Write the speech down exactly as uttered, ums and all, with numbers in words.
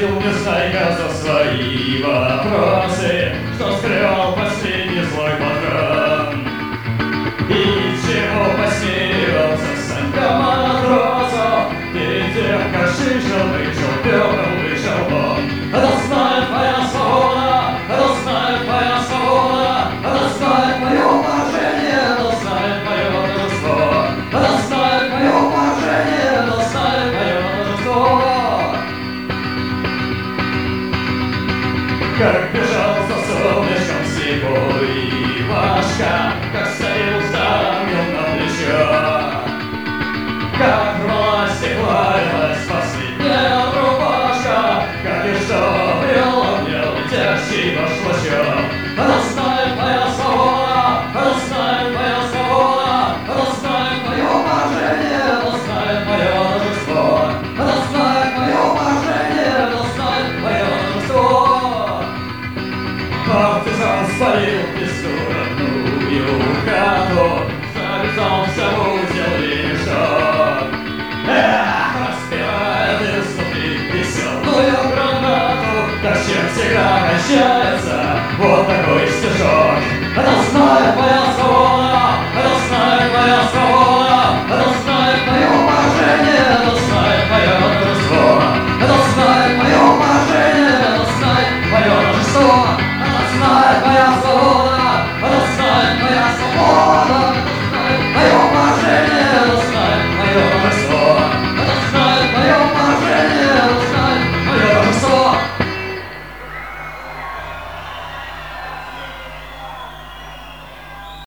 Заплатил незнайка за свои вопросы, что скрывал последний злой патрон. И чего посеялся Санька матросов, перед тем, как шишел, вышел, пёком вышел вон. Это знает моя свобода, это знает моя свобода, это знает мое положение, это знает мое торжество, это знает мое положение, это знает мое торжество. Как бежал за солнышком слепой Ивашка, как садился ангел на плечо, как рвалась и кланялась последняя рубашка, как и что обрел, обрел летящий башлачок. Это знает моя свобода, это знает моя свобода, это знает мое положение, это знает мое торжество, это знает мое положение, это знает мое торжество. Партизан спалил песту родную хату, завязался в узел ремешок. Эх, распевает изнутри веселую гранату, так чем всегда кончается вот такой стишок. Это знает моя свобода, это знает моя свобода, это знает мое положение, это знает мое торжество, это знает мое положение, это знает мое торжество. Знает моя свобода, это знает моя свобода.